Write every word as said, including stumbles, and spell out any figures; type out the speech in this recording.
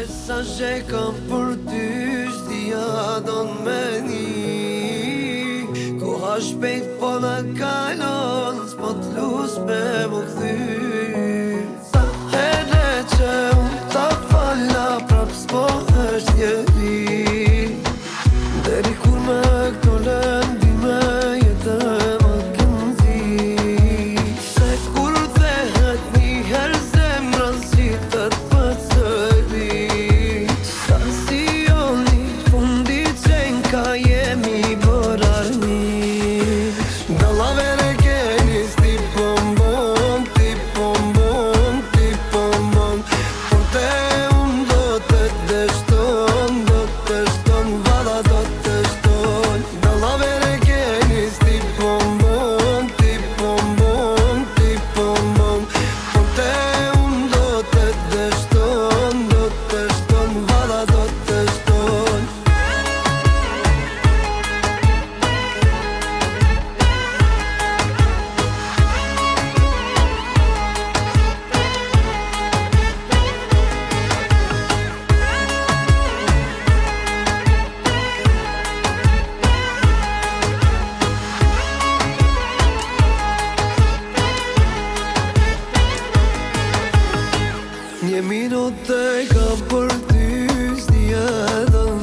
Sa që kam për ty shtia don meni. Koha shpejt po në kalon, s'po t'lus me më kthy. Sa herë që unë ta falna prap s'po është njeri. Deri kur me këto lëndime jetë më këndzi. Se kur thehet njëherë zemra si të t'pësëri. Sa si joni fundi qenka jemi bër armiq. Dallavere keni sti pombon, ti pombon, ti pombon. Por te unë do të deshton, do të shton, valla do të shton. Dallavere keni sti pombon, ti pombon, ti pombon. Por te unë do të deshton, do të shton, valla do të shton. Një minutë e kam për ty, s'di edhe